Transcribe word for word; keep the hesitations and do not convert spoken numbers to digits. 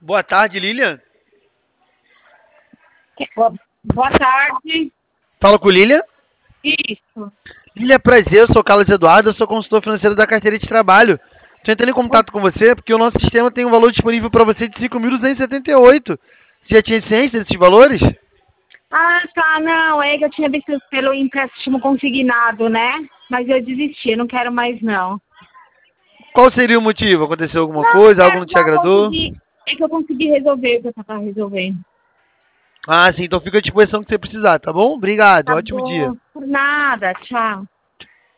Boa tarde, Lilian. Boa, boa tarde. Fala com Lilian. Isso. Lilian, prazer, eu sou Carlos Eduardo, eu sou consultor financeiro da carteira de trabalho. Estou entrando em contato com você porque o nosso sistema tem um valor disponível para você de cinco mil duzentos e setenta e oito. Você já tinha ciência desses valores? Ah, tá, não, é que eu tinha visto pelo empréstimo consignado, né? Mas eu desisti, eu não quero mais, não. Qual seria o motivo? Aconteceu alguma Não, não coisa? Algo quero, não te não, agradou? consegui. É que eu consegui resolver o que eu tava resolvendo. Ah, sim, então fica à disposição que você precisar, tá bom? Obrigado, Tá ótimo dia. bom, por nada, tchau.